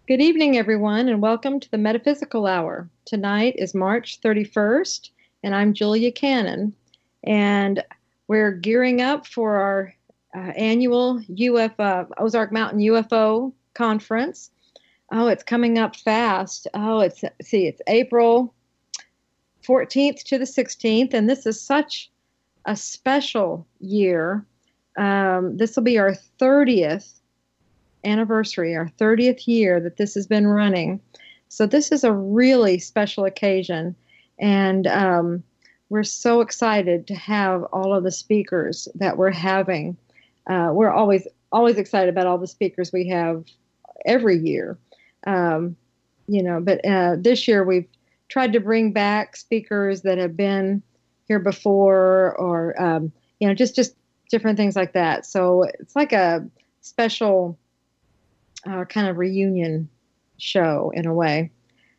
Good evening, everyone, and welcome to the Metaphysical Hour. Tonight is March 31st, and I'm Julia Cannon, and we're gearing up for our annual UFO Ozark Mountain UFO conference. Oh, it's coming up fast. Oh, it's April 14th to the 16th, and this is such a special year. This will be our 30th anniversary, our 30th year that this has been running. So this is a really special occasion, and we're so excited to have all of the speakers that we're having. We're always excited about all the speakers we have every year, but this year we've tried to bring back speakers that have been here before, or just different things like that. So it's like a special kind of reunion show in a way.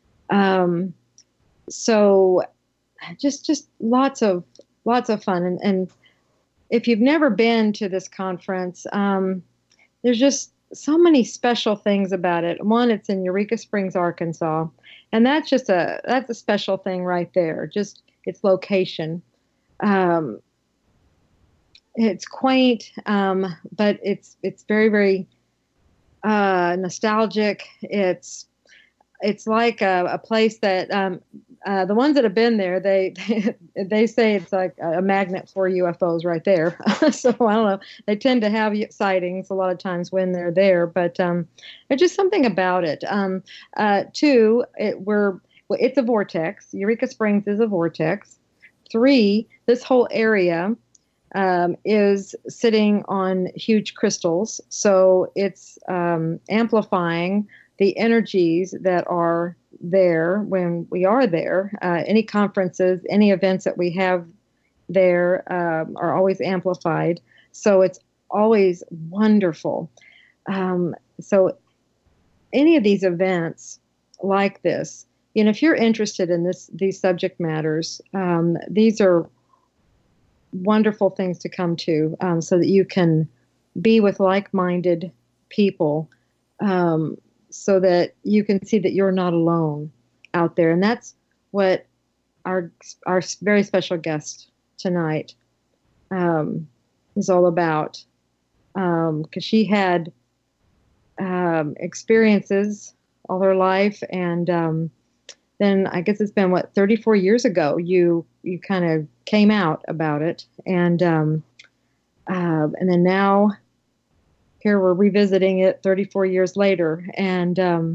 So just lots of fun. And if you've never been to this conference, there's just so many special things about it. One, it's in Eureka Springs, Arkansas, and that's a special thing right there. Just its location. It's quaint, but it's very, very nostalgic. It's like a place that the ones that have been there, they say it's like a magnet for UFOs right there. So I don't know. They tend to have sightings a lot of times when they're there, but there's just something about it. Two, it's a vortex. Eureka Springs is a vortex. Three, this whole area is sitting on huge crystals, so it's amplifying the energies that are there when we are there. Any conferences, any events that we have there are always amplified, so it's always wonderful. So any of these events like this, if you're interested in these subject matters, these are wonderful things to come to, so that you can be with like-minded people, so that you can see that you're not alone out there. And that's what our very special guest tonight is all about, because she had experiences all her life, and then I guess it's been 34 years ago you kind of came out about it, and then now here we're revisiting it 34 years later, and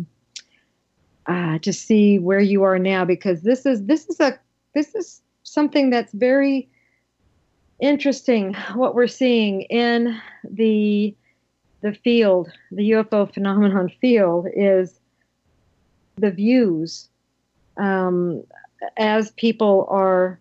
to see where you are now, because this is something that's very interesting. What we're seeing in the field, the UFO phenomenon field, is the views as people are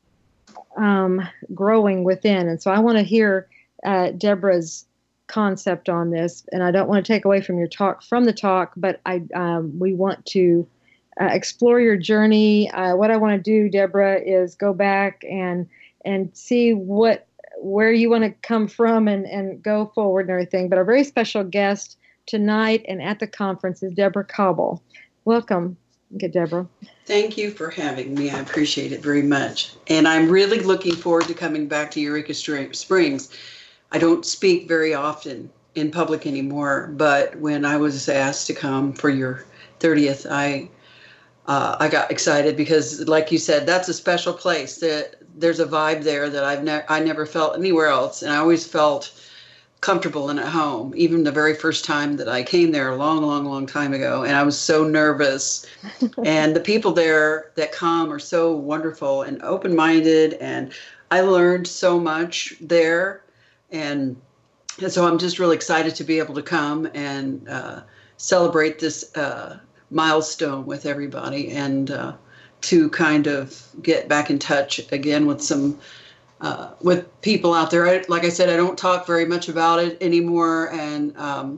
growing within. And so I want to hear Deborah's concept on this, and I don't want to take away from the talk, but we want to explore your journey. What I want to do, Deborah, is go back and see where you want to come from and go forward and everything. But our very special guest tonight and at the conference is Deborah Cobble. Welcome. Okay, Deborah. Thank you for having me. I appreciate it very much. And I'm really looking forward to coming back to Eureka Springs. I don't speak very often in public anymore, but when I was asked to come for your 30th, I got excited because, like you said, that's a special place. There's a vibe there that I never felt anywhere else, and I always felt comfortable and at home, even the very first time that I came there a long, long, long time ago. And I was so nervous. And the people there that come are so wonderful and open-minded. And I learned so much there. And so I'm just really excited to be able to come and celebrate this milestone with everybody, and to kind of get back in touch again with some with people out there. Like I said, I don't talk very much about it anymore, and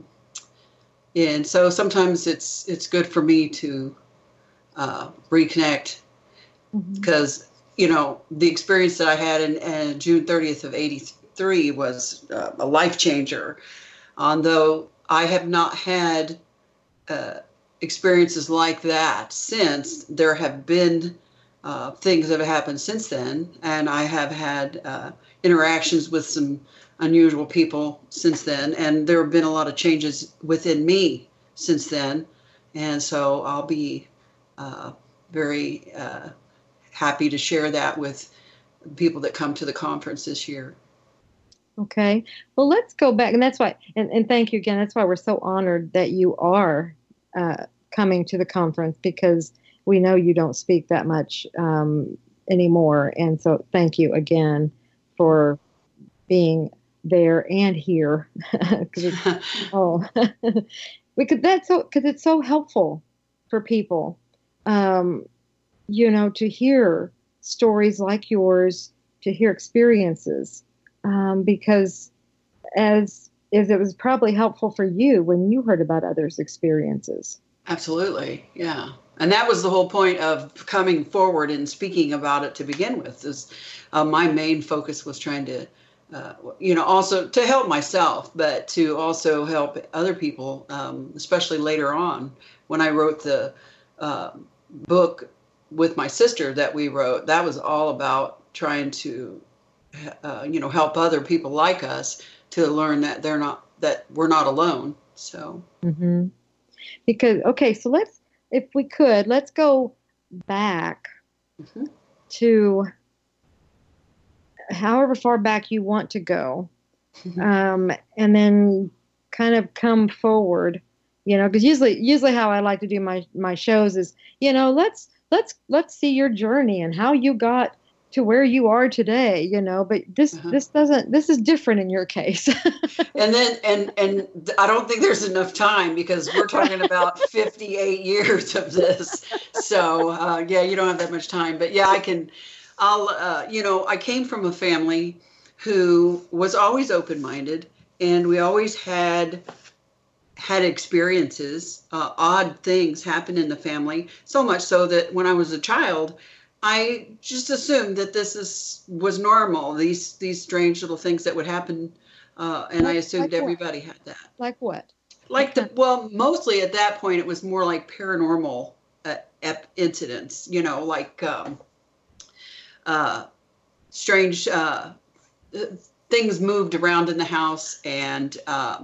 so sometimes it's good for me to reconnect, because the experience that I had in June 30th of '83 was a life changer. Although I have not had experiences like that since. There have been things that have happened since then, and I have had interactions with some unusual people since then, and there have been a lot of changes within me since then, and so I'll be very happy to share that with people that come to the conference this year. Okay. Well, let's go back. And that's why, and thank you again. That's why we're so honored that you are coming to the conference, because we know you don't speak that much anymore. And so thank you again for being there and here. Oh, because it's so helpful for people, to hear stories like yours, to hear experiences. Because as it was probably helpful for you when you heard about others' experiences. Absolutely, yeah. And that was the whole point of coming forward and speaking about it to begin with. Is my main focus was trying to, also to help myself, but to also help other people, especially later on when I wrote the book with my sister that we wrote. That was all about trying to help other people like us to learn that we're not alone. So, because, okay, so let's go back to however far back you want to go, and then kind of come forward, because usually how I like to do my shows is, let's see your journey and how you got to where you are today, but this is different in your case. and I don't think there's enough time, because we're talking about 58 years of this. So, you don't have that much time, but yeah, I came from a family who was always open-minded, and we always had experiences, odd things happen in the family, so much so that when I was a child, I just assumed that was normal. These strange little things that would happen, and I assumed everybody had that. Like what? Mostly at that point it was more like paranormal incidents. Strange things moved around in the house, and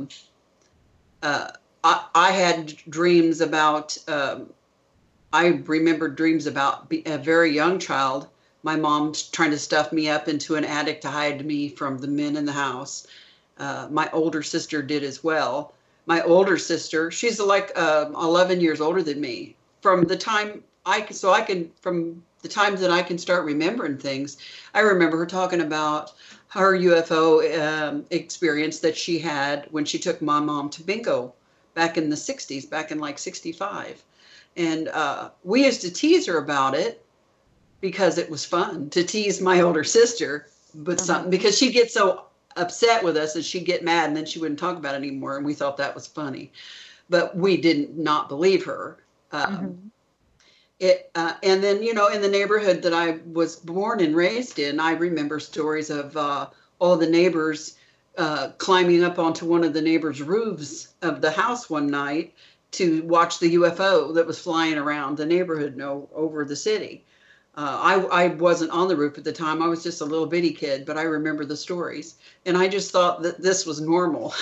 I had dreams about. I remember dreams about a very young child, my mom trying to stuff me up into an attic to hide me from the men in the house. My older sister did as well. My older sister, she's like 11 years older than me. From the time from the time that I can start remembering things, I remember her talking about her UFO experience that she had when she took my mom to bingo back in the 60s, back in like 65. And we used to tease her about it because it was fun to tease my older sister with something, because she'd get so upset with us and she'd get mad and then she wouldn't talk about it anymore. And we thought that was funny, but we didn't not believe her. And then, in the neighborhood that I was born and raised in, I remember stories of all the neighbors climbing up onto one of the neighbors' roofs of the house one night to watch the UFO that was flying around the neighborhood over the city. I wasn't on the roof at the time. I was just a little bitty kid, but I remember the stories. And I just thought that this was normal.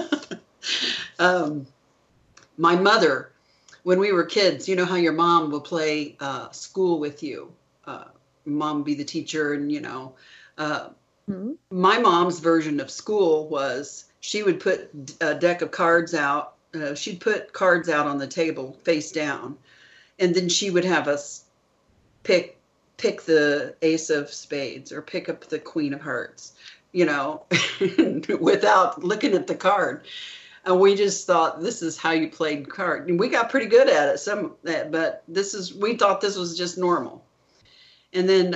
My mother, when we were kids, you know how your mom will play school with you. Mom be the teacher, and, my mom's version of school was she would put a deck of cards out. She'd put cards out on the table face down, and then she would have us pick the ace of spades or pick up the queen of hearts, without looking at the card. And we just thought this is how you played cards. And we got pretty good at it, but we thought this was just normal. And then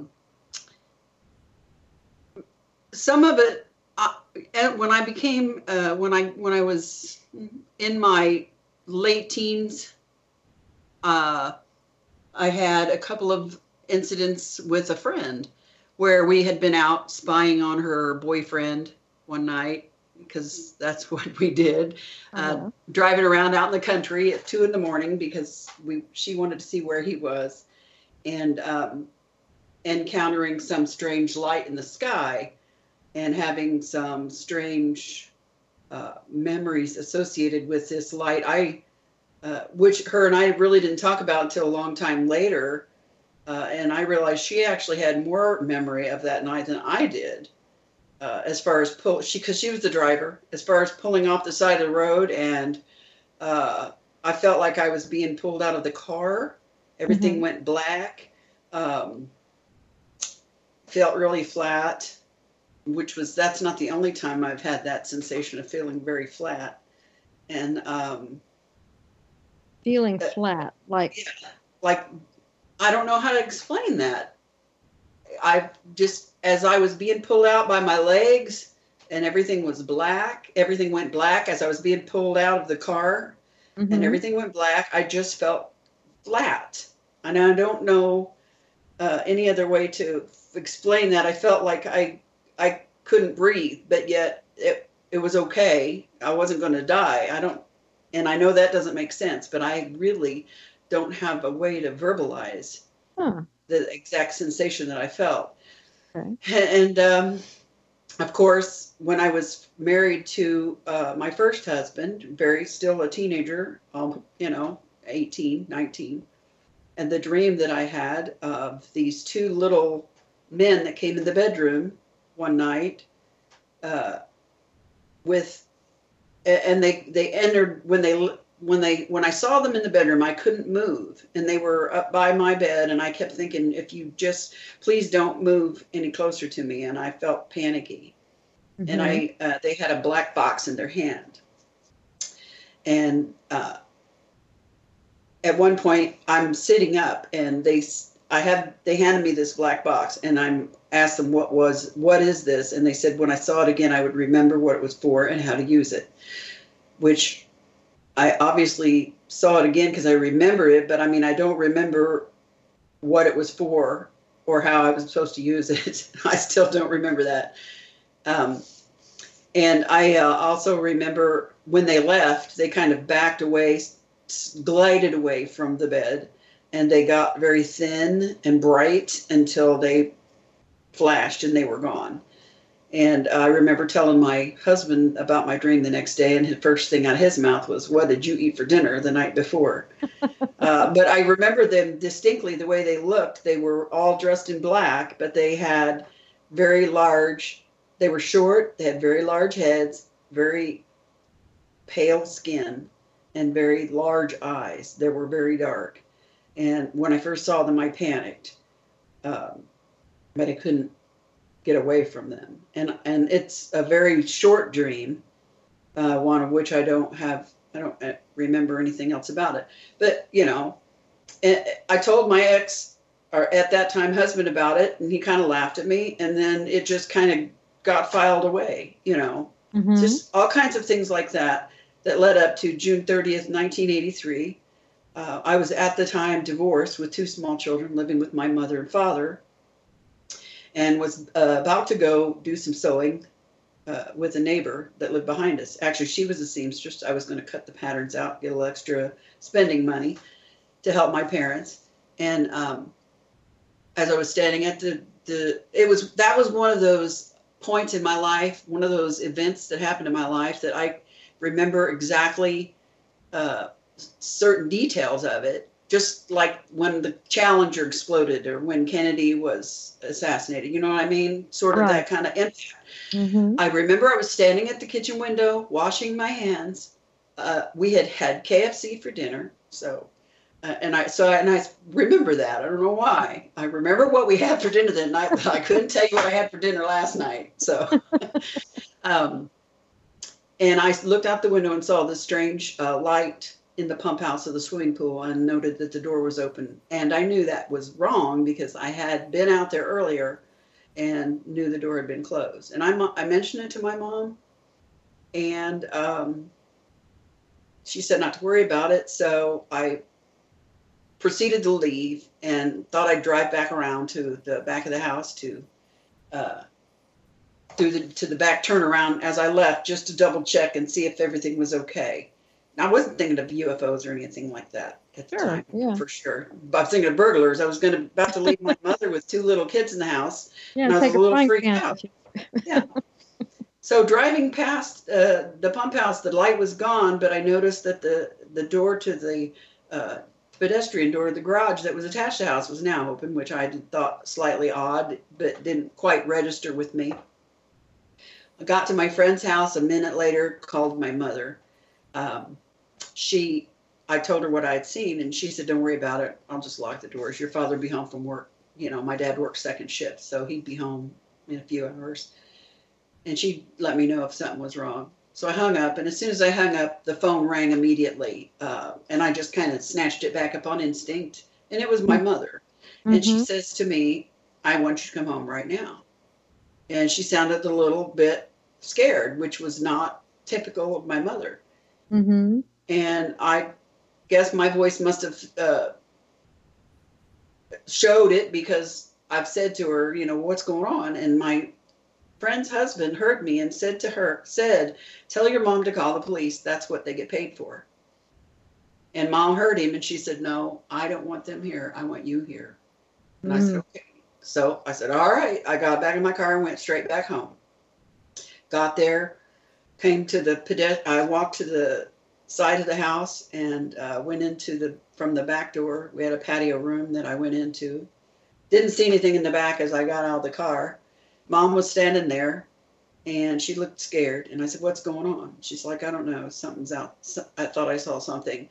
some of it, when I became, when I was in my late teens, I had a couple of incidents with a friend where we had been out spying on her boyfriend one night, because that's what we did. Uh-huh. Driving around out in the country at 2 a.m. because she wanted to see where he was, and encountering some strange light in the sky, and having some strange memories associated with this light. Which her and I really didn't talk about until a long time later. And I realized she actually had more memory of that night than I did, as far as because she was the driver, as far as pulling off the side of the road. And I felt like I was being pulled out of the car. Everything went black. Felt really flat, that's not the only time I've had that sensation of feeling very flat. And feeling flat, like I don't know how to explain that. I just, as I was being pulled out by my legs and everything was black, everything went black as I was being pulled out of the car, and everything went black. I just felt flat. And I don't know any other way to explain that. I felt like I couldn't breathe, but yet it was okay. I wasn't going to die. And I know that doesn't make sense, but I really don't have a way to verbalize the exact sensation that I felt. Okay. And of course, when I was married to my first husband, still a teenager, 18, 19, and the dream that I had of these two little men that came in the bedroom one night and they entered when I saw them in the bedroom, I couldn't move, and they were up by my bed, and I kept thinking, if you just please don't move any closer to me. And I felt panicky. And they had a black box in their hand. And at one point I'm sitting up, and they handed me this black box, and I asked them what is this? And they said, when I saw it again, I would remember what it was for and how to use it, which I obviously saw it again because I remember it, but I don't remember what it was for or how I was supposed to use it. I still don't remember that. And I also remember when they left, they kind of backed away, glided away from the bed, and they got very thin and bright until they flashed and they were gone. And I remember telling my husband about my dream the next day, and the first thing out of his mouth was, "What did you eat for dinner the night before?" But I remember them distinctly, the way they looked. They were all dressed in black, but they had they were short, they had very large heads, very pale skin, and very large eyes. They were very dark. And when I first saw them, I panicked, but I couldn't get away from them. And it's a very short dream, one of which I don't remember anything else about it. But, I told my ex, or at that time husband, about it, and he kind of laughed at me, and then it just kind of got filed away, just all kinds of things like that led up to June 30th, 1983. I was at the time divorced with 2 small children, living with my mother and father, and was about to go do some sewing with a neighbor that lived behind us. Actually, she was a seamstress. I was going to cut the patterns out, get a little extra spending money to help my parents. And as I was standing at that was one of those points in my life, one of those events that happened in my life that I remember exactly certain details of it. Just like when the Challenger exploded or when Kennedy was assassinated, you know what I mean? Sort of right. That kind of impact. I remember I was standing at the kitchen window, washing my hands. We had KFC for dinner. So, and I remember that. I don't know why. I remember what we had for dinner that night, but I couldn't tell you what I had for dinner last night. So, and I looked out the window and saw this strange light in the pump house of the swimming pool, and noted that the door was open. And I knew that was wrong because I had been out there earlier and knew the door had been closed. And I mentioned it to my mom, and she said not to worry about it. So I proceeded to leave and thought I'd drive back around to the back of the house to to the back turnaround as I left, just to double check and see if everything was okay. I wasn't thinking of UFOs or anything like that at the time, for sure. But I was thinking of burglars. I was about to leave my mother with 2 little kids in the house, and I was a little freaked out. Yeah. So driving past the pump house, the light was gone, but I noticed that the door to the pedestrian door of the garage that was attached to the house was now open, which I thought slightly odd, but didn't quite register with me. I got to my friend's house a minute later, called my mother. I told her what I had seen, and she said, "Don't worry about it. I'll just lock the doors. Your father will be home from work." You know, my dad worked second shift, so he'd be home in a few hours. And she let me know if something was wrong. So I hung up, and as soon as I hung up, the phone rang immediately. And I just kind of snatched it back up on instinct. And it was my mother. Mm-hmm. And she says to me, "I want you to come home right now." And she sounded a little bit scared, which was not typical of my mother. Mm-hmm. And I guess my voice must have showed it, because I've said to her, you know, "What's going on?" And my friend's husband heard me and said, "Tell your mom to call the police. That's what they get paid for." And Mom heard him, and she said, "No, I don't want them here. I want you here." And I said, "Okay." So I said, "All right." I got back in my car and went straight back home. Got there, came to I walked to the side of the house and went from the back door. We had a patio room that I went into. Didn't see anything in the back as I got out of the car. Mom was standing there, and she looked scared. And I said, "What's going on?" She's like, "I don't know. Something's out. I thought I saw something."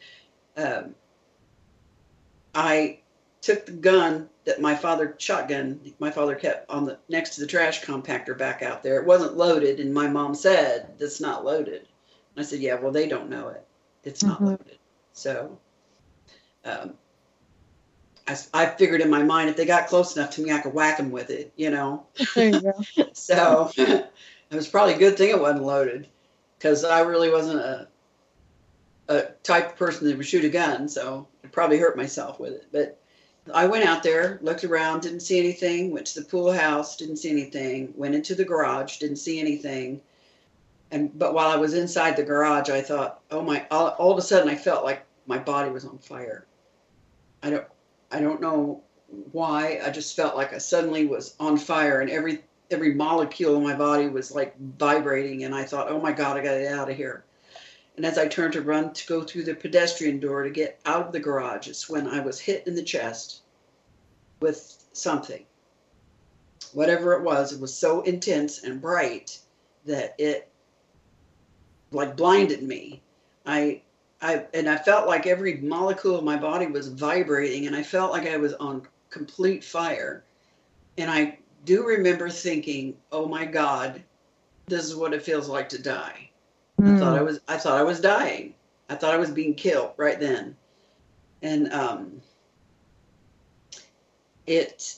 I took the gun that my father kept next to the trash compactor back out there. It wasn't loaded, and my mom said, "That's not loaded." And I said, "Yeah, well, they don't know it. It's not loaded." So I figured in my mind, if they got close enough to me, I could whack them with it, you know. There you go. So it was probably a good thing it wasn't loaded, because I really wasn't a type of person that would shoot a gun, so I'd probably hurt myself with it. But I went out there, looked around, didn't see anything, went to the pool house, didn't see anything, went into the garage, didn't see anything. But while I was inside the garage, I thought, all of a sudden I felt like my body was on fire. I don't know why. I just felt like I suddenly was on fire, and every molecule in my body was like vibrating. And I thought, "Oh my God, I got to get out of here." And as I turned to run to go through the pedestrian door to get out of the garage, it's when I was hit in the chest with something. Whatever it was so intense and bright that it like blinded me. I felt like every molecule of my body was vibrating, and I felt like I was on complete fire. And I do remember thinking, "Oh my God, this is what it feels like to die." I thought I was dying. I thought I was being killed right then. And it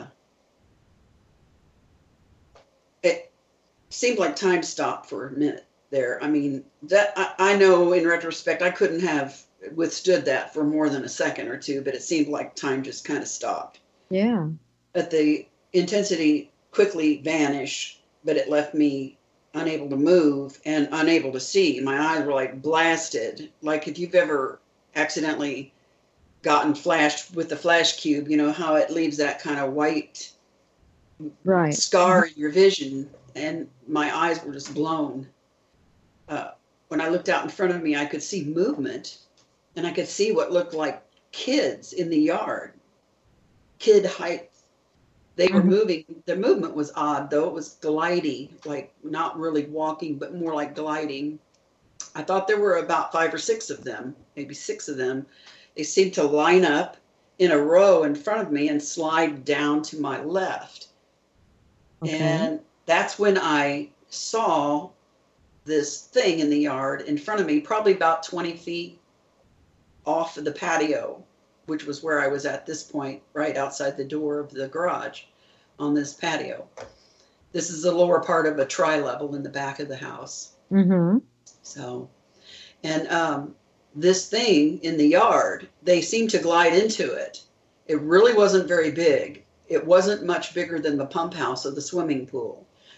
seemed like time stopped for a minute there. I mean, that I know in retrospect I couldn't have withstood that for more than a second or two, but it seemed like time just kind of stopped. Yeah. But the intensity quickly vanished, but it left me unable to move and unable to see. My eyes were like blasted. Like if you've ever accidentally gotten flashed with the flash cube, you know how it leaves that kind of white scar in your vision. And my eyes were just blown. When I looked out in front of me, I could see movement, and I could see what looked like kids in the yard, kid height. They were moving. The movement was odd, though. It was gliding, like not really walking, but more like gliding. I thought there were about 5 or 6 of them, maybe 6 of them. They seemed to line up in a row in front of me and slide down to my left. Okay. And that's when I saw this thing in the yard in front of me, probably about 20 feet off of the patio, which was where I was at this point, right outside the door of the garage on this patio. This is the lower part of a tri-level in the back of the house. Mm-hmm. So, and this thing in the yard, they seemed to glide into it. It really wasn't very big. It wasn't much bigger than the pump house of the swimming pool.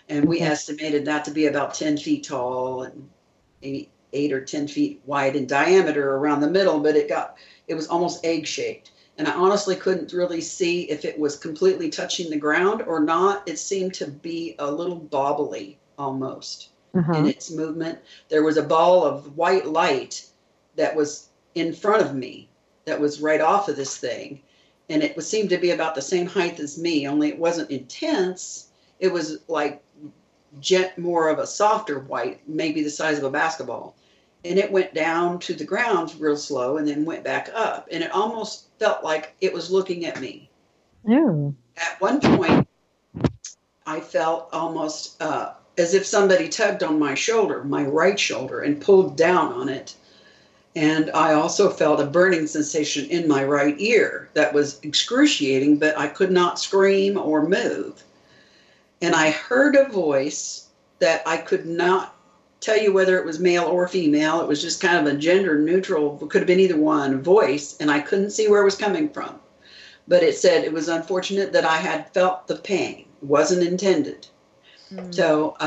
And we estimated that to be about 10 feet tall and maybe 8 or 10 feet wide in diameter around the middle, but it was almost egg shaped. And I honestly couldn't really see if it was completely touching the ground or not. It seemed to be a little bobbly almost in its movement. There was a ball of white light that was in front of me that was right off of this thing. And it seemed to be about the same height as me, only it wasn't intense. It was like more of a softer white, maybe the size of a basketball. And it went down to the ground real slow and then went back up. And it almost felt like it was looking at me. Oh. At one point, I felt almost as if somebody tugged on my shoulder, my right shoulder, and pulled down on it. And I also felt a burning sensation in my right ear that was excruciating, but I could not scream or move. And I heard a voice that I could not tell you whether it was male or female. It was just kind of a gender neutral, it could have been either one, voice, and I couldn't see where it was coming from. But it said it was unfortunate that I had felt the pain. It wasn't intended. So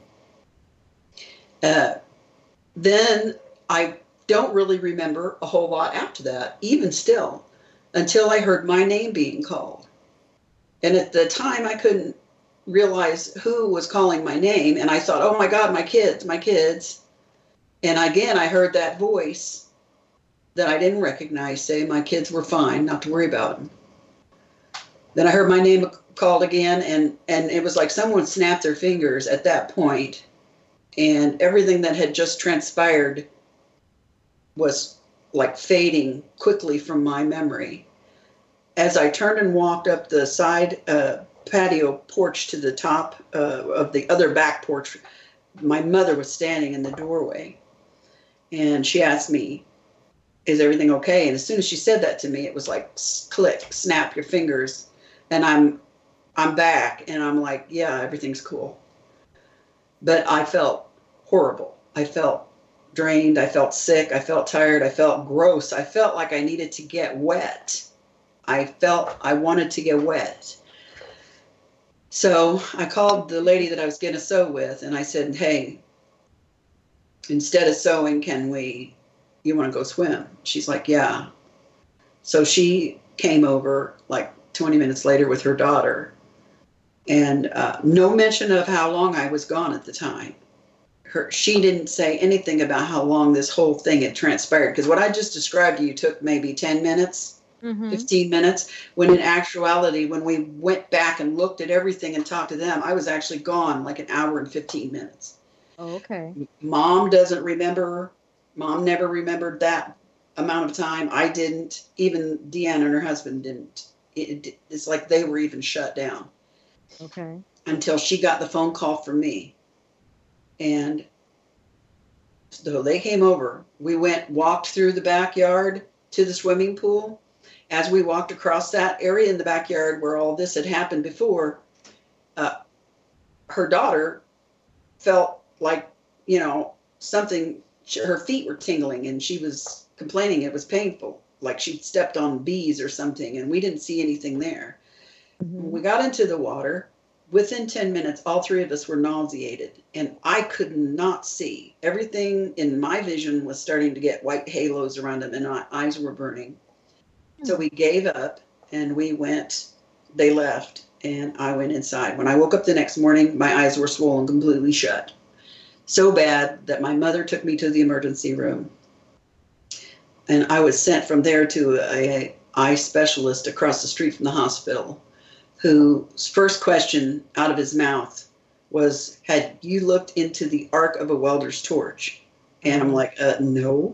then I don't really remember a whole lot after that, even still, until I heard my name being called. And at the time, I couldn't realize who was calling my name. And I thought, oh my God, my kids. And again, I heard that voice that I didn't recognize say my kids were fine, not to worry about them. Then I heard my name called again, and it was like someone snapped their fingers at that point, and everything that had just transpired was like fading quickly from my memory. As I turned and walked up the side patio porch to the top of the other back porch, my mother was standing in the doorway, and she asked me, is everything okay? And as soon as she said that to me, it was like click, snap your fingers, and I'm back, and I'm like, yeah, everything's cool. But I felt horrible. I felt drained. I felt sick. I felt tired. I felt gross. I felt like I needed to get wet. I felt I wanted to get wet. So I called the lady that I was going to sew with, and I said, hey, instead of sewing, you want to go swim? She's like, yeah. So she came over like 20 minutes later with her daughter, and no mention of how long I was gone at the time. She didn't say anything about how long this whole thing had transpired, because what I just described to you took maybe 10 minutes, 15 minutes, when in actuality, when we went back and looked at everything and talked to them, I was actually gone like an hour and 15 minutes. Oh, okay. Mom doesn't remember. Mom never remembered that amount of time. I didn't. Even Deanna and her husband didn't. It's like they were even shut down. Okay. Until she got the phone call from me. And so they came over. We walked through the backyard to the swimming pool. As we walked across that area in the backyard where all this had happened before, her daughter felt like, something, her feet were tingling, and she was complaining it was painful, like she'd stepped on bees or something, and we didn't see anything there. When we got into the water, within 10 minutes, all three of us were nauseated, and I could not see. Everything in my vision was starting to get white halos around them, and my eyes were burning. So we gave up, and they left, and I went inside. When I woke up the next morning, my eyes were swollen completely shut. So bad that my mother took me to the emergency room. And I was sent from there to an eye specialist across the street from the hospital, whose first question out of his mouth was, had you looked into the arc of a welder's torch? And I'm like, no.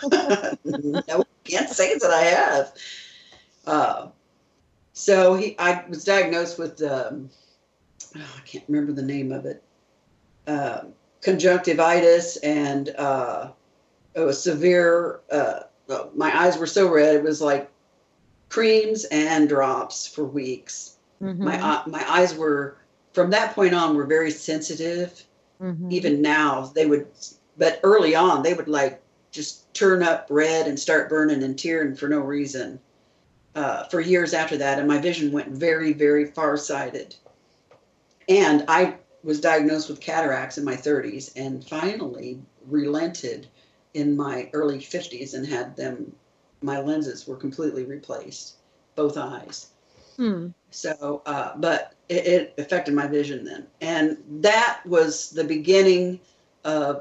No, can't say that I have. So I was diagnosed with, I can't remember the name of it, conjunctivitis, and it was severe. My eyes were so red, it was like creams and drops for weeks. My eyes were, from that point on, were very sensitive. Even now, but early on, they would like just turn up red and start burning and tearing for no reason for years after that. And my vision went very, very farsighted. And I was diagnosed with cataracts in my 30s and finally relented in my early 50s and had them, my lenses were completely replaced, both eyes. So, but it affected my vision then. And that was the beginning of,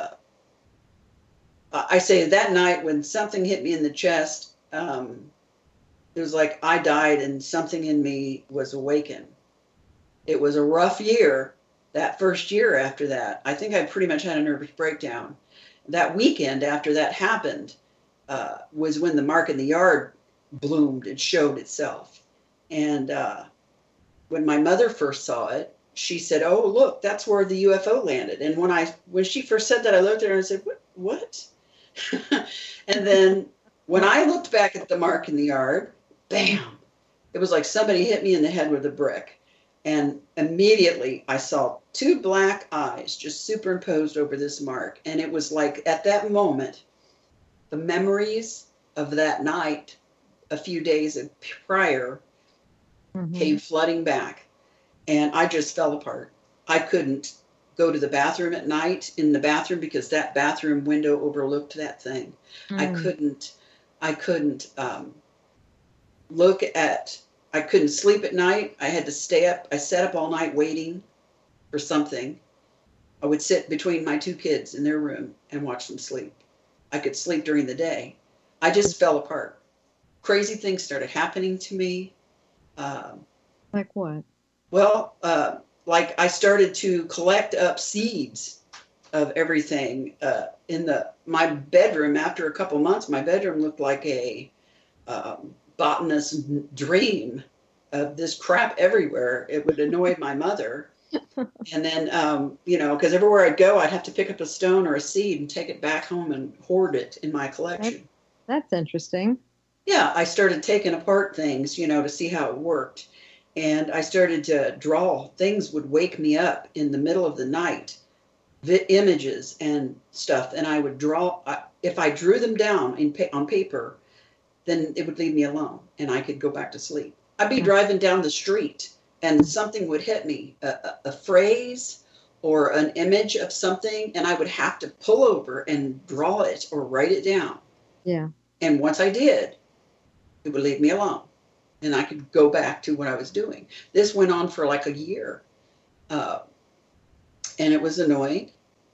I say that night when something hit me in the chest, it was like I died and something in me was awakened. It was a rough year. That first year after that, I think I pretty much had a nervous breakdown. That weekend after that happened was when the mark in the yard bloomed and showed itself. And when my mother first saw it, she said, "Oh, look, that's where the UFO landed." And when she first said that, I looked at her and I said, "What?" And then when I looked back at the mark in the yard, bam! It was like somebody hit me in the head with a brick. And immediately I saw two black eyes just superimposed over this mark. And it was like at that moment, the memories of that night, a few days prior, came flooding back. And I just fell apart. I couldn't go to the bathroom at night in the bathroom because that bathroom window overlooked that thing. I couldn't I couldn't sleep at night. I had to stay up. I sat up all night waiting for something. I would sit between my two kids in their room and watch them sleep. I could sleep during the day. I just fell apart. Crazy things started happening to me. Like what? Well, like I started to collect up seeds of everything in my bedroom. After a couple months, my bedroom looked like a botanist's dream of this crap everywhere. It would annoy my mother. And then, because everywhere I'd go, I'd have to pick up a stone or a seed and take it back home and hoard it in my collection. That's interesting. Yeah, I started taking apart things, to see how it worked. And I started to draw. Things would wake me up in the middle of the night, images and stuff. And I would draw. If I drew them down on paper, then it would leave me alone and I could go back to sleep. I'd be driving down the street and something would hit me, a phrase or an image of something, and I would have to pull over and draw it or write it down. Yeah. And once I did, it would leave me alone and I could go back to what I was doing. This went on for like a year, and it was annoying.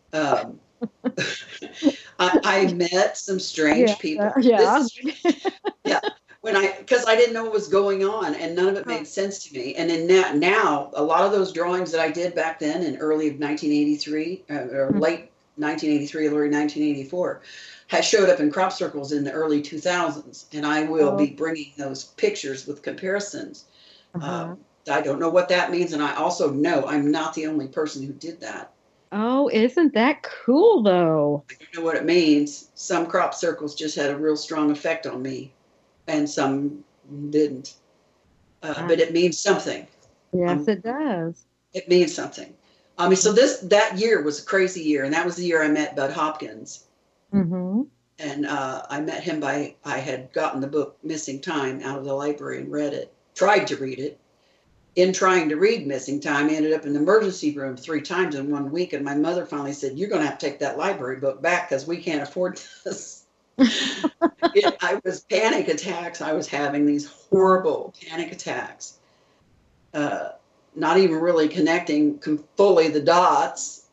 I met some strange people. Yeah. Because I didn't know what was going on and none of it made sense to me. And then now, a lot of those drawings that I did back then in early of 1983 or late 1983, early 1984, has showed up in crop circles in the early 2000s. And I will be bringing those pictures with comparisons. I don't know what that means. And I also know I'm not the only person who did that. Oh, isn't that cool, though? I don't know what it means. Some crop circles just had a real strong effect on me, and some didn't. But it means something. Yes, it does. It means something. So that year was a crazy year, and that was the year I met Bud Hopkins. Mm-hmm. And I met him I had gotten the book Missing Time out of the library and read it, tried to read it. In trying to read Missing Time, I ended up in the emergency room 3 times in 1 week. And my mother finally said, "You're going to have to take that library book back because we can't afford this." I was panic attacks. I was having these horrible panic attacks. Not even really connecting fully the dots.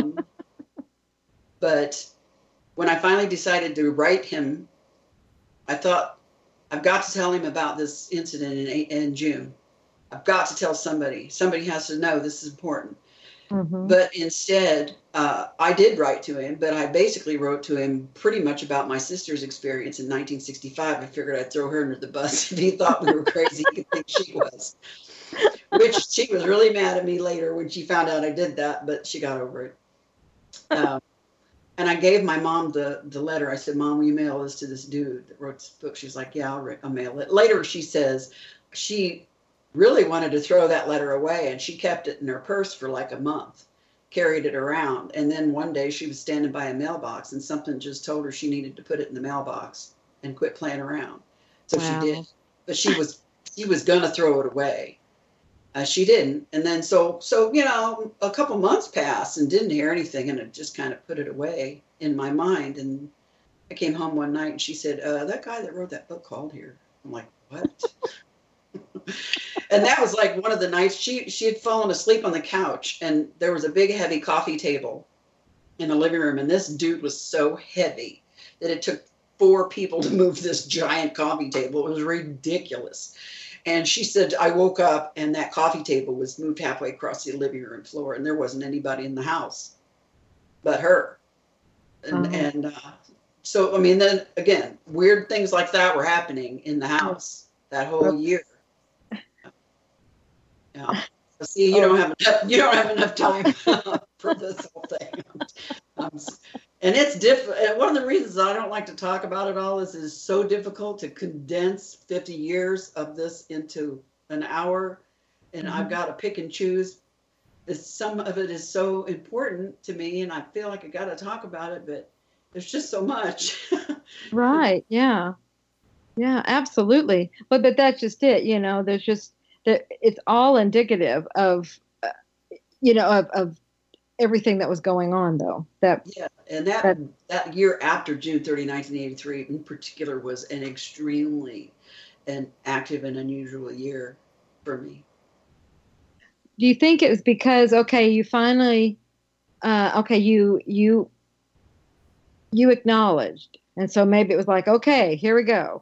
But when I finally decided to write him, I thought, I've got to tell him about this incident in June. I've got to tell somebody. Somebody has to know this is important. Mm-hmm. But instead, I did write to him, but I basically wrote to him pretty much about my sister's experience in 1965. I figured I'd throw her under the bus. If he thought we were crazy, he could think she was. Which she was really mad at me later when she found out I did that, but she got over it. And I gave my mom the letter. I said, "Mom, will you mail this to this dude that wrote this book?" She's like, "Yeah, I'll mail it." Later, she says she really wanted to throw that letter away, and she kept it in her purse for like a month, carried it around. And then one day she was standing by a mailbox and something just told her she needed to put it in the mailbox and quit playing around. So she did, but she was going to throw it away. She didn't. And then so a couple months passed and didn't hear anything, and it just kind of put it away in my mind. And I came home one night and she said, that guy that wrote that book called here. I'm like, what? And that was like one of the nights she had fallen asleep on the couch, and there was a big heavy coffee table in the living room, and this dude was so heavy that it took 4 people to move this giant coffee table. It was ridiculous. And she said, I woke up and that coffee table was moved halfway across the living room floor, and there wasn't anybody in the house but her. And so, I mean, then again, weird things like that were happening in the house that whole year. Yeah. See, you don't have enough time for this whole thing. And it's difficult. One of the reasons I don't like to talk about it all is it's so difficult to condense 50 years of this into an hour. And I've got to pick and choose. Some of it is so important to me, and I feel like I got to talk about it, but there's just so much. Right. Yeah. Yeah, absolutely. But that's just it. There's just that it's all indicative of, of everything that was going on, though. And that year after June 30, 1983 in particular was an extremely active and unusual year for me. Do you think it was because, you finally, you acknowledged, and so maybe it was like, okay, here we go.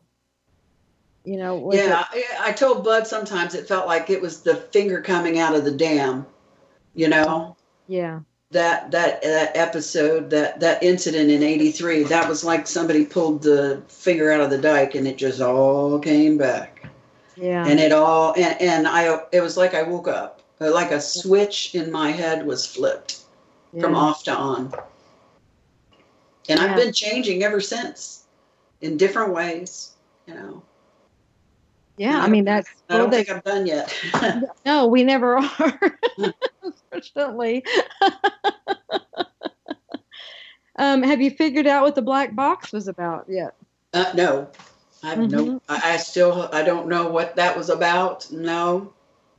I told Bud sometimes it felt like it was the finger coming out of the dam, Yeah. That episode, that incident in 83, that was like somebody pulled the finger out of the dike and it just all came back. Yeah. And it was like I woke up, like a switch in my head was flipped from off to on. And I've been changing ever since in different ways, Yeah, I mean, I don't think I'm done yet. No, we never are, unfortunately. Have you figured out what the black box was about yet? No, I don't know what that was about. No,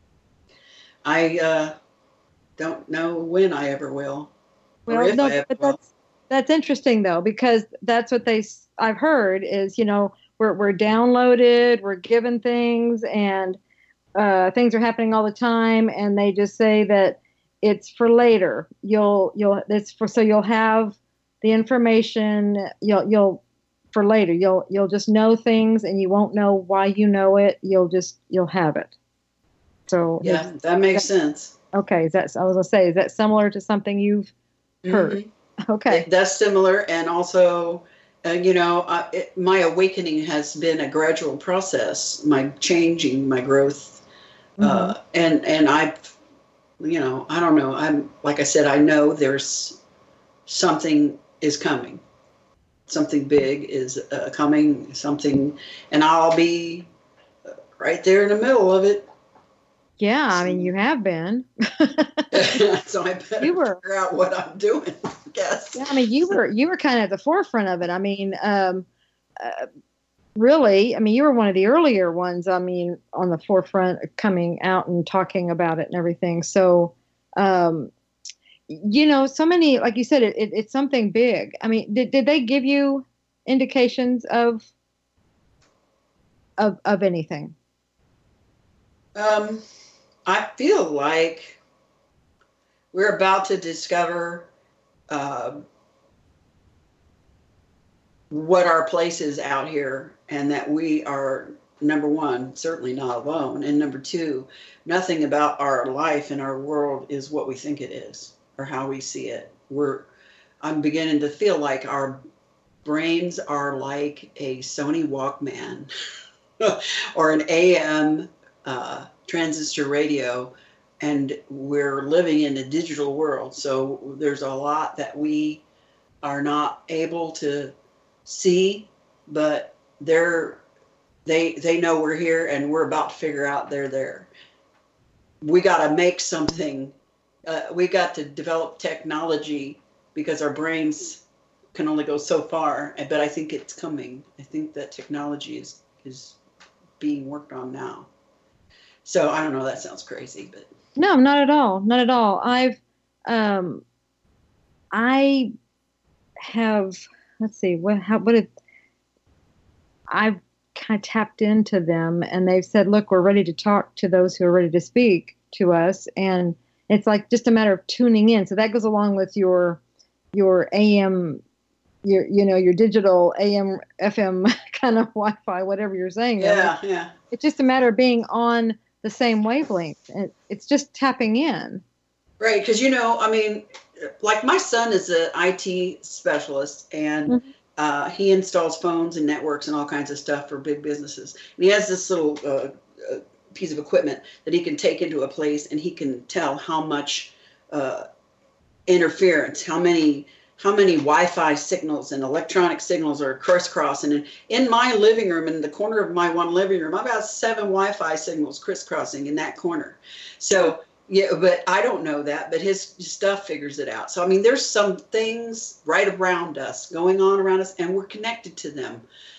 I don't know when I ever will. Well, no, but that's interesting though, because that's what I've heard is, we're downloaded, we're given things, and things are happening all the time, and they just say that it's for later. So you'll have the information. You'll for later. You'll just know things, and you won't know why you know it. You'll have it. So yeah, that makes sense. Okay, I was gonna say, is that similar to something you've heard? Mm-hmm. Okay, that's similar, and also. My awakening has been a gradual process, my changing, my growth. And I've, I don't know. I'm, like I said, I know there's something is coming. Something big is coming, and I'll be right there in the middle of it. Yeah, I mean, you have been. So I better figure out what I'm doing, I guess. Yeah, I mean, you were kind of at the forefront of it. I mean, really, I mean, you were one of the earlier ones, I mean, on the forefront, coming out and talking about it and everything. So, so many, like you said, it's something big. I mean, did they give you indications of anything? I feel like we're about to discover what our place is out here, and that we are, number one, certainly not alone, and number two, nothing about our life and our world is what we think it is or how we see it. I'm beginning to feel like our brains are like a Sony Walkman or an AM transistor radio, and we're living in a digital world. So there's a lot that we are not able to see, but they know we're here, and we're about to figure out they're there. We got to make something. We got to develop technology, because our brains can only go so far. But I think it's coming. I think that technology is being worked on now. So I don't know. That sounds crazy, but No, not at all. Not at all. Um, I have, let's see, what if I've kind of tapped into them and they've said, look, we're ready to talk to those who are ready to speak to us. And it's like just a matter of tuning in. So that goes along with your AM, your digital AM, FM kind of Wi-Fi, whatever you're saying. yeah, yeah. It's just a matter of being on the same wavelength. It's just tapping in. Right, because I mean, like my son is an IT specialist, and he installs phones and networks and all kinds of stuff for big businesses. And he has this little piece of equipment that he can take into a place, and he can tell how much interference, how many Wi-Fi signals and electronic signals are crisscrossing. And in my living room, in the corner of my one living room, I've got 7 Wi-Fi signals crisscrossing in that corner. So. Yeah, but I don't know that, but his stuff figures it out. So, I mean, there's some things right around us, going on around us, and we're connected to them.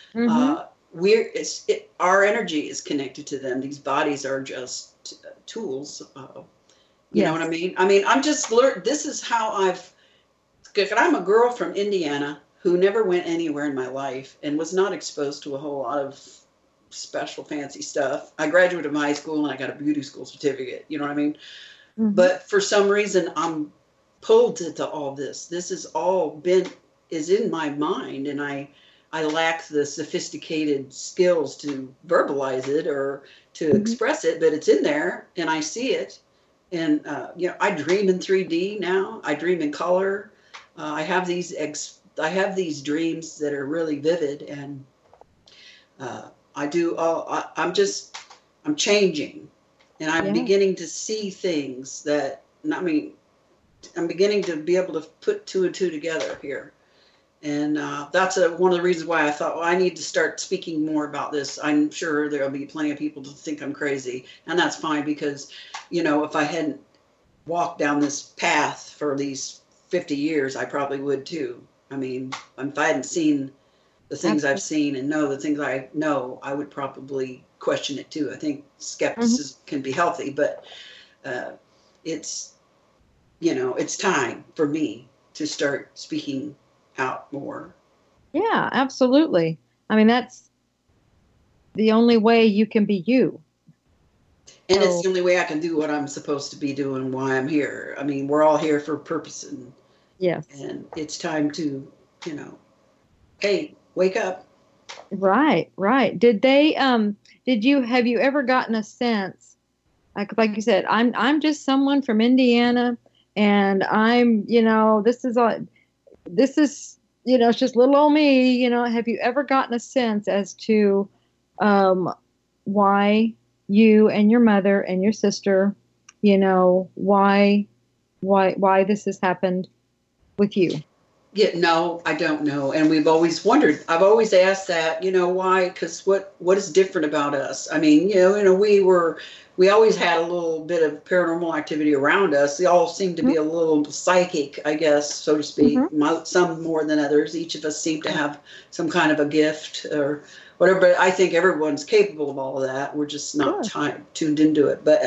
Our energy is connected to them. These bodies are just tools. You know what I mean? I mean, I'm just learned. This is how I'm a girl from Indiana who never went anywhere in my life and was not exposed to a whole lot of special fancy stuff. I graduated from high school and I got a beauty school certificate. You know what I mean? But for some reason, I'm pulled into all this. This is in my mind, and I lack the sophisticated skills to verbalize it or to express it, but it's in there and I see it. And, I dream in 3D now. I dream in color. I have these dreams that are really vivid, and I'm changing, and I'm beginning to see things I'm beginning to be able to put 2 and 2 together here. And that's one of the reasons why I thought, well, I need to start speaking more about this. I'm sure there'll be plenty of people to think I'm crazy, and that's fine because, if I hadn't walked down this path for these 50 years, I probably would too. I mean, if I hadn't seen the things I've seen and know the things I know, I would probably question it too. I think skepticism can be healthy, but it's time for me to start speaking out more. Yeah, absolutely. I mean, that's the only way you can be you. And it's the only way I can do what I'm supposed to be doing, why I'm here. I mean, we're all here for a purpose, and and it's time to, hey, wake up. Right. Have you ever gotten a sense, like you said, I'm just someone from Indiana, and I'm, this is it's just little old me, have you ever gotten a sense as to why you and your mother and your sister, why this has happened with you? Yeah, no, I don't know. And we've always wondered. I've always asked that, why? Because what is different about us? I mean, we always had a little bit of paranormal activity around us. They all seemed to be a little psychic, I guess, so to speak. Some more than others. Each of us seem to have some kind of a gift or whatever. But I think everyone's capable of all of that. We're just not tuned into it. But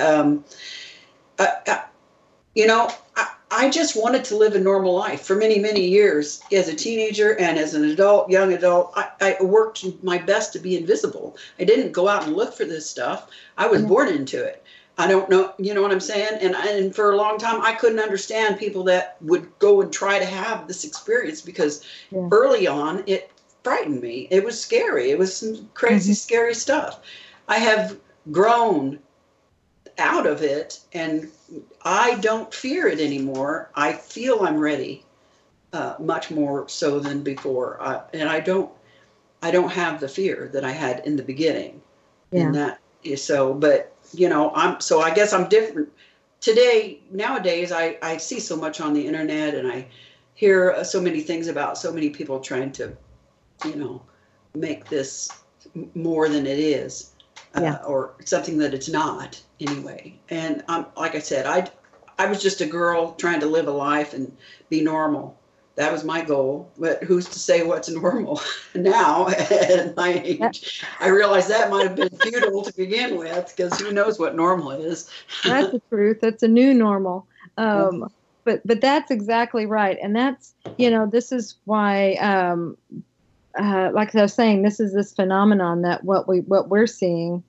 I just wanted to live a normal life for many, many years. As a teenager and as an adult, young adult, I worked my best to be invisible. I didn't go out and look for this stuff. I was born into it. I don't know, you know what I'm saying? And for a long time, I couldn't understand people that would go and try to have this experience because early on, it frightened me. It was scary. It was some crazy, scary stuff. I have grown out of it, and I don't fear it anymore. I feel I'm ready, much more so than before, and I don't have the fear that I had in the beginning. And that is so. But I guess I'm different today. Nowadays, I see so much on the internet, and I hear so many things about so many people trying to, make this more than it is. Or something that it's not anyway. And like I said, I was just a girl trying to live a life and be normal. That was my goal. But who's to say what's normal now at my age? I realize that might have been futile to begin with, because who knows what normal is. That's the truth. That's a new normal. But that's exactly right. And that's, this is why, like I was saying, this is this phenomenon that what we're seeing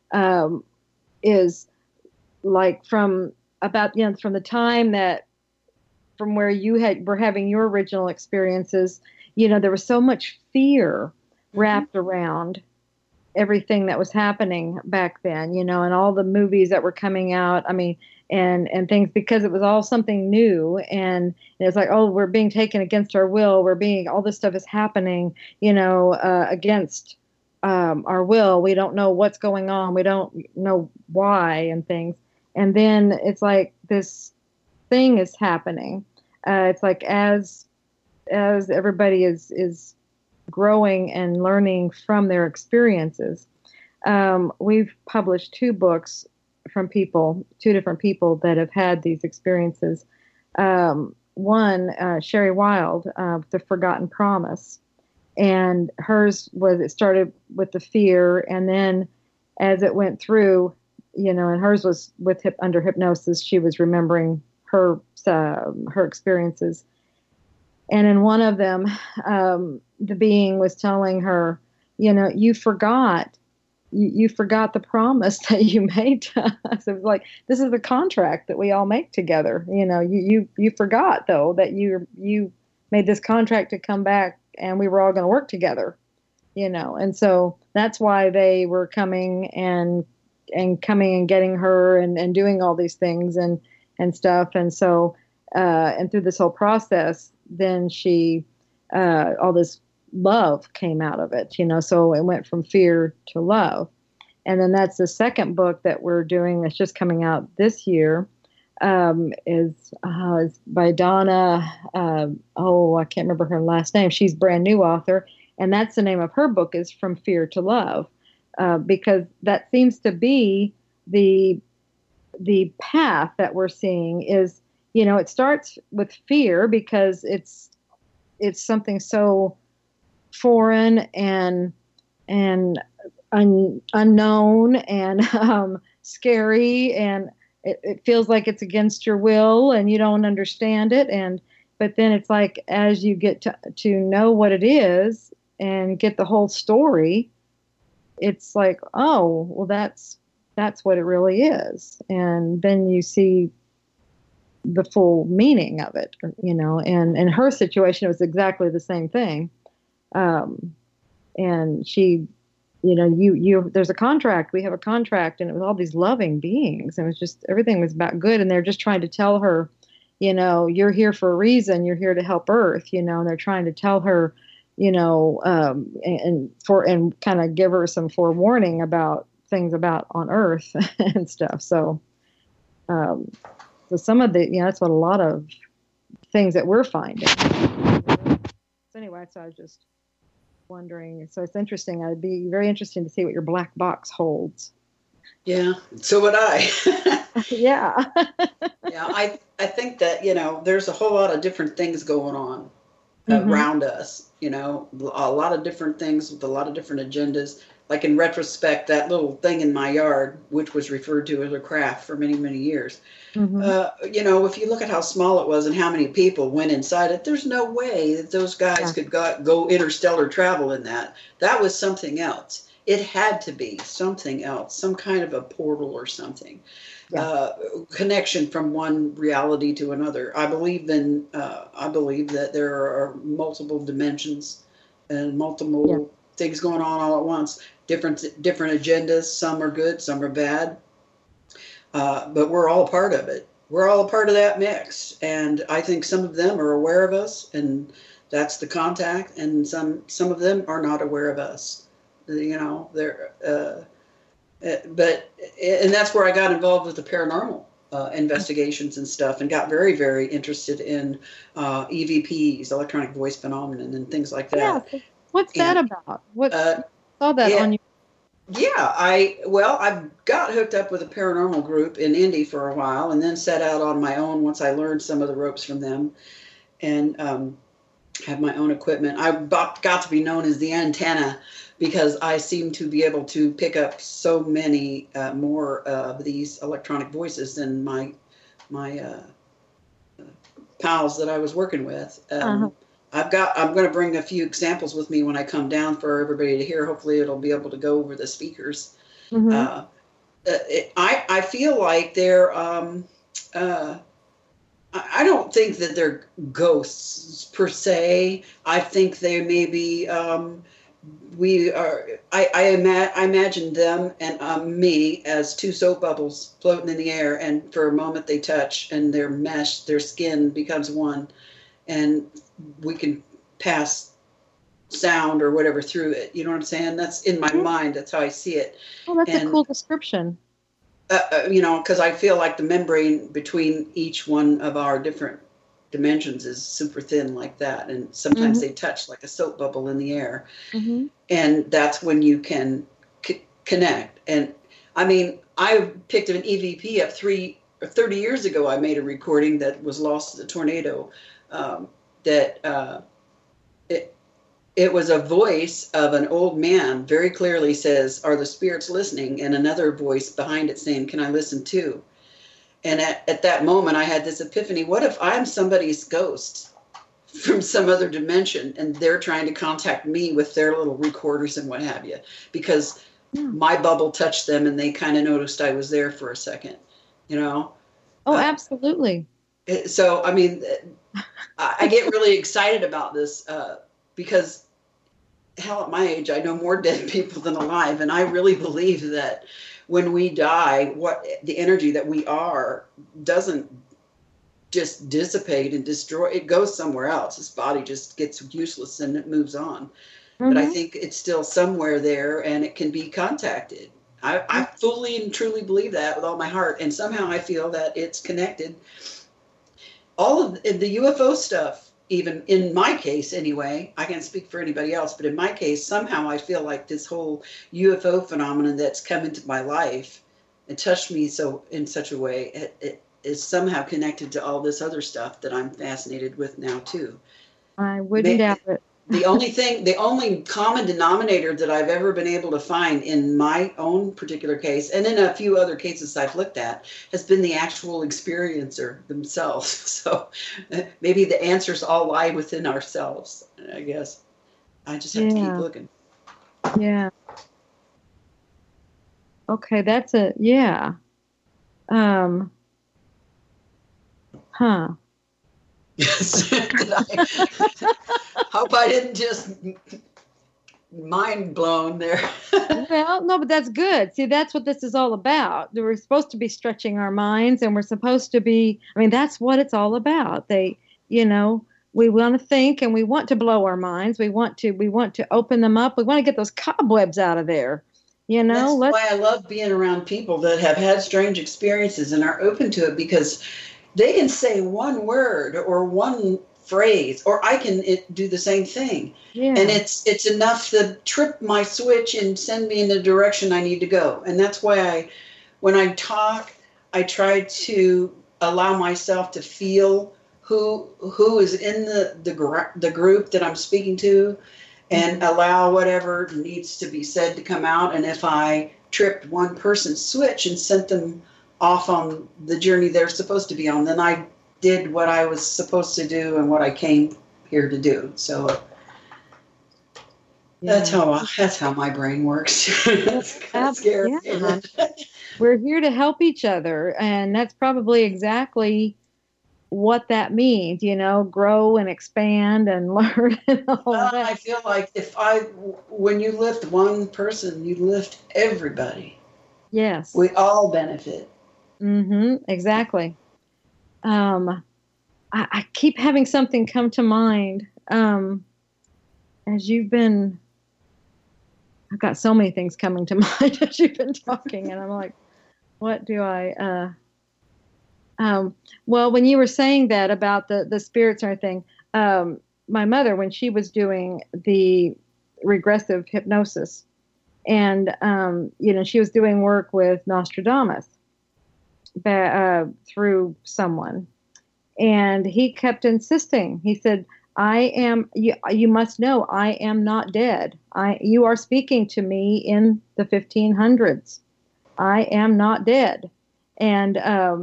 is like from the time that, from where you were having your original experiences, there was so much fear wrapped around everything that was happening back then, and all the movies that were coming out. I mean, and things, because it was all something new, and it's like, oh, we're being taken against our will. All this stuff is happening, against our will. We don't know what's going on. We don't know why and things. And then it's like this thing is happening. It's like as everybody is growing and learning from their experiences. We've published 2 books from two different people that have had these experiences. One, Sherry Wild, The Forgotten Promise, and it started with the fear, and then as it went through, and hers was under hypnosis. She was remembering her experiences. And in one of them, the being was telling her, you forgot the promise that you made to us. It was like, this is the contract that we all make together. You forgot, though, that you made this contract to come back and we were all going to work together, And so that's why they were coming and getting her and doing all these things and stuff. And so, and through this whole process, then she, all this love came out of it, so it went from fear to love. And then that's the second book that we're doing that's just coming out this year, is by Donna, I can't remember her last name. She's a brand new author. And that's the name of her book, is From Fear to Love, because that seems to be the path that we're seeing is, it starts with fear because it's something so foreign and unknown and scary, and it feels like it's against your will and you don't understand it. But then it's like, as you get to know what it is and get the whole story, it's like, oh, well, that's what it really is. And then you see the full meaning of it, and in her situation, it was exactly the same thing. And she, there's a contract, we have a contract, and it was all these loving beings, and it was just, everything was about good. And they're just trying to tell her, you're here for a reason, you're here to help Earth, and they're trying to tell her, and kind of give her some forewarning about things about on Earth and stuff. So some of the, that's what a lot of things that we're finding. So anyway, so I was just wondering. So it's interesting. It'd be very interesting to see what your black box holds. Yeah. So would I. Yeah. Yeah. I think that, there's a whole lot of different things going on around us, a lot of different things with a lot of different agendas. Like, in retrospect, that little thing in my yard, which was referred to as a craft for many, many years, if you look at how small it was and how many people went inside it, there's no way that those guys could go interstellar travel in that. That was something else. It had to be something else, some kind of a portal or something. Connection from one reality to another. I believe that there are multiple dimensions and multiple things going on all at once. Different agendas. Some are good, some are bad. But we're all a part of it. We're all a part of that mix. And I think some of them are aware of us, and that's the contact. And some of them are not aware of us. They're. And that's where I got involved with the paranormal investigations and stuff, and got very, very interested in EVPs, electronic voice phenomenon, and things like that. Yeah. What's that about? Saw that on you. Yeah, I got hooked up with a paranormal group in Indy for a while, and then set out on my own once I learned some of the ropes from them. And have my own equipment. Got to be known as the antenna because I seem to be able to pick up so many more of these electronic voices than my pals that I was working with. I'm going to bring a few examples with me when I come down for everybody to hear. Hopefully it'll be able to go over the speakers. Mm-hmm. I feel like they're, I don't think that they're ghosts per se. I think they may be, I imagine them and me as two soap bubbles floating in the air, and for a moment they touch and their mesh, their skin becomes one, and we can pass sound or whatever through it. You know what I'm saying? That's in my mind. That's how I see it. Oh, that's a cool description. Because I feel like the membrane between each one of our different dimensions is super thin like that. And sometimes they touch like a soap bubble in the air. Mm-hmm. And that's when you can connect. And I mean, I picked an EVP up 30 years ago. I made a recording that was lost in a tornado. It was a voice of an old man, very clearly says, "Are the spirits listening?" And another voice behind it saying, "Can I listen too?" And at that moment, I had this epiphany. What if I'm somebody's ghost from some other dimension and they're trying to contact me with their little recorders and what have you? Because my bubble touched them and they kind of noticed I was there for a second, you know? Oh, absolutely. So, I mean, I get really excited about this because, hell, at my age, I know more dead people than alive. And I really believe that when we die, what the energy that we are doesn't just dissipate and destroy. It goes somewhere else. This body just gets useless and it moves on. Mm-hmm. But I think it's still somewhere there and it can be contacted. I fully and truly believe that with all my heart. And somehow I feel that it's connected. All of the UFO stuff, even in my case anyway, I can't speak for anybody else, but in my case, somehow I feel like this whole UFO phenomenon that's come into my life and touched me in such a way, it is somehow connected to all this other stuff that I'm fascinated with now too. I wouldn't doubt it. The only common denominator that I've ever been able to find in my own particular case, and in a few other cases I've looked at, has been the actual experiencer themselves. So maybe the answers all lie within ourselves, I guess. I just have to keep looking. Yeah. Okay, that's huh. Hope I didn't just mind blown there. Well, no, but that's good. See, that's what this is all about. We're supposed to be stretching our minds, and we're supposed to be, I mean, that's what it's all about. We want to think and we want to blow our minds. We want to open them up. We want to get those cobwebs out of there. That's why I love being around people that have had strange experiences and are open to it, because they can say one word or one phrase, or I can do the same thing. Yeah. And it's enough to trip my switch and send me in the direction I need to go. And that's why when I talk, I try to allow myself to feel who is in the group that I'm speaking to, and allow whatever needs to be said to come out. And if I tripped one person's switch and sent them off on the journey they're supposed to be on, then I did what I was supposed to do and what I came here to do. So that's how my brain works. That's kind of scary. Yeah. We're here to help each other, and that's probably exactly what that means, grow and expand and learn and all that. I feel like when you lift one person, you lift everybody. Yes. We all benefit. Mm-hmm. Exactly. I keep having something come to mind. As you've been, I've got so many things coming to mind as you've been talking, and I'm like, what do I, well, when you were saying that about the spirits and everything, my mother, when she was doing the regressive hypnosis, and, she was doing work with Nostradamus through someone. And he kept insisting. He said, You must know, I am not dead. You are speaking to me in the 1500s. I am not dead. And,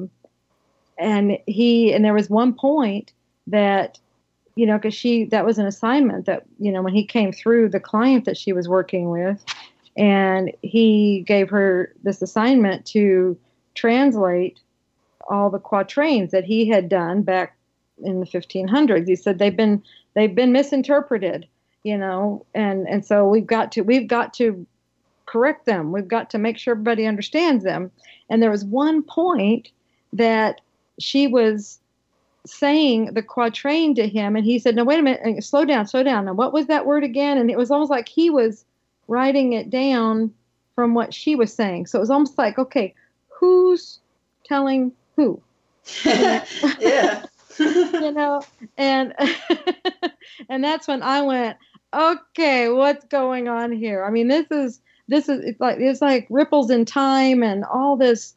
and there was one point that, because that was an assignment that, when he came through, the client that she was working with, and he gave her this assignment to translate all the quatrains that he had done back in the 1500s. He said they've been misinterpreted, and so we've got to correct them. We've got to make sure everybody understands them. And there was one point that she was saying the quatrain to him, and he said, "No, wait a minute, slow down. Now, what was that word again?" And it was almost like he was writing it down from what she was saying. So it was almost like, okay, who's telling who? Yeah. And and that's when I went, okay, what's going on here? I mean, this is it's like ripples in time and all this,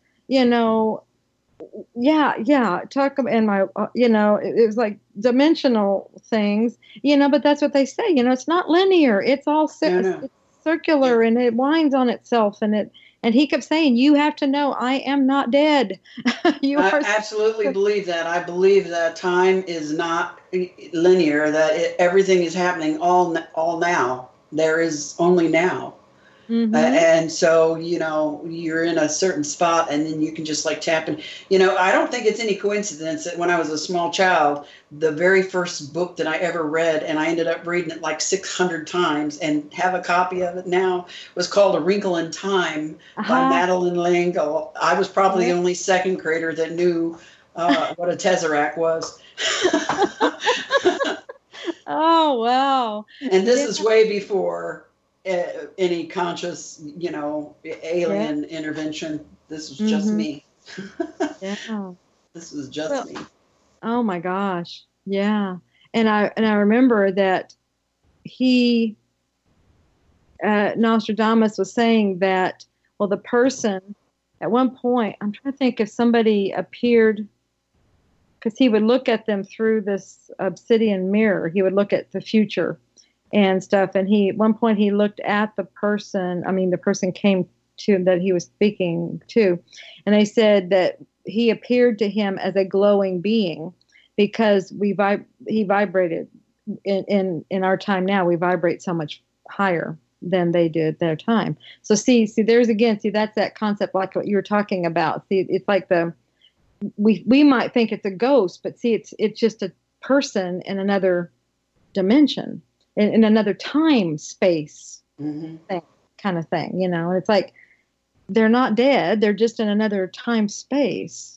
talk about, and my, it was like dimensional things, but that's what they say, it's not linear. It's all it's circular, and it winds on itself, and he kept saying, you have to know, I am not dead. I absolutely believe that. I believe that time is not linear, that everything is happening all now. There is only now. Mm-hmm. And so, you're in a certain spot, and then you can just like tap in. I don't think it's any coincidence that when I was a small child, the very first book that I ever read, and I ended up reading it like 600 times and have a copy of it now, was called A Wrinkle in Time by Madeleine L'Engle. I was probably the only second grader that knew what a tesseract was. Oh, wow. And this is way before any conscious, alien intervention. This was just me. Yeah. This was just me. Oh my gosh. Yeah. And I remember that he, Nostradamus was saying that, well, the person at one point, I'm trying to think if somebody appeared, because he would look at them through this obsidian mirror. He would look at the future and stuff. And at one point he looked at the person. I mean, the person came to him that he was speaking to, and they said that he appeared to him as a glowing being, because he vibrated in our time now. We vibrate so much higher than they did their time. So see, that's that concept, like what you were talking about. See, it's like we might think it's a ghost, but see, it's just a person in another dimension, in another time space kind of thing, and it's like they're not dead, they're just in another time space,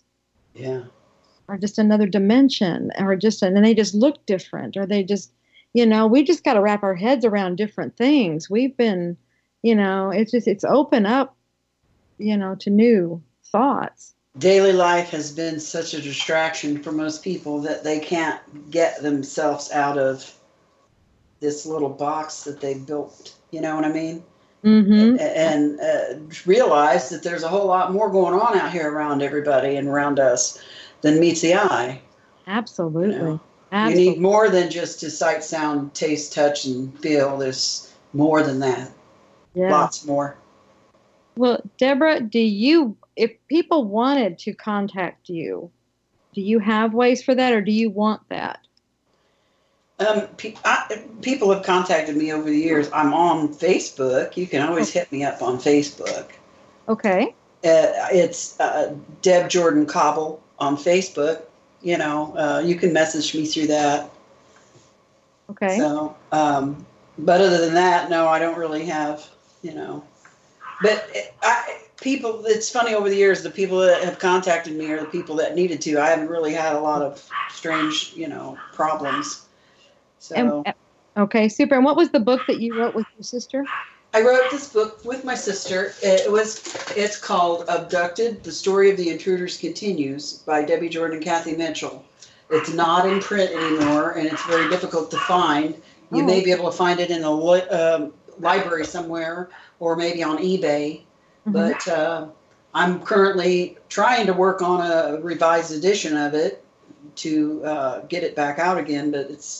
or just another dimension, or and they just look different, or they just, we just got to wrap our heads around different things. We've been, it's open up, to new thoughts. Daily life has been such a distraction for most people that they can't get themselves out of this little box that they built, you know what I mean? Mm-hmm. And realize that there's a whole lot more going on out here around everybody and around us than meets the eye. Absolutely. You need more than just to sight, sound, taste, touch, and feel. There's more than that. Yeah. Lots more. Well, Deborah, if people wanted to contact you, do you have ways for that, or do you want that? People have contacted me over the years. I'm on Facebook. You can always hit me up on Facebook. Okay. It's Deb Jordan Cobble on Facebook. You can message me through that. Okay. So, but other than that, no, I don't really have, But people, it's funny, over the years, the people that have contacted me are the people that needed to. I haven't really had a lot of strange, problems. So. Okay, super. And what was the book that you wrote with your sister? I wrote this book with my sister. It's called Abducted: The Story of the Intruders Continues by Debbie Jordan and Kathy Mitchell. It's not in print anymore, and it's very difficult to find. You may be able to find it in a library somewhere, or maybe on eBay. Mm-hmm. But I'm currently trying to work on a revised edition of it to get it back out again. But it's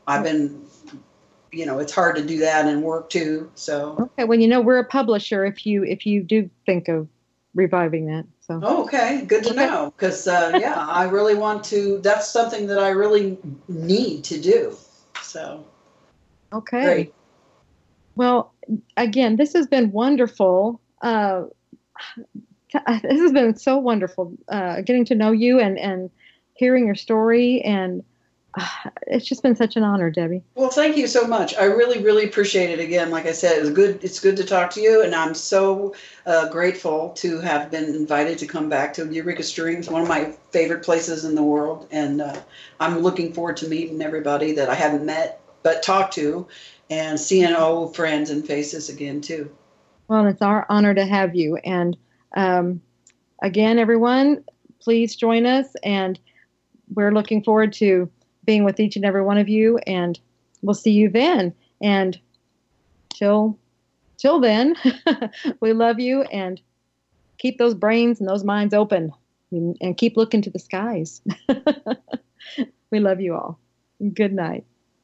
I've been, it's hard to do that and work too. So. Okay. Well, we're a publisher if you do think of reviving that. So. Oh, okay. Good to know. Because, I really want to, that's something that I really need to do. So. Okay. Great. Well, again, this has been wonderful. This has been so wonderful getting to know you and hearing your story. And it's just been such an honor, Debbie. Well, thank you so much. I really, really appreciate it. Again, like I said, it's good to talk to you. And I'm so grateful to have been invited to come back to Eureka Strings, one of my favorite places in the world. And I'm looking forward to meeting everybody that I haven't met but talked to, and seeing old friends and faces again, too. Well, it's our honor to have you. And again, everyone, please join us. And we're looking forward to being with each and every one of you. And we'll see you then. And till then, we love you, and keep those brains and those minds open, and keep looking to the skies. We love you all. Good night.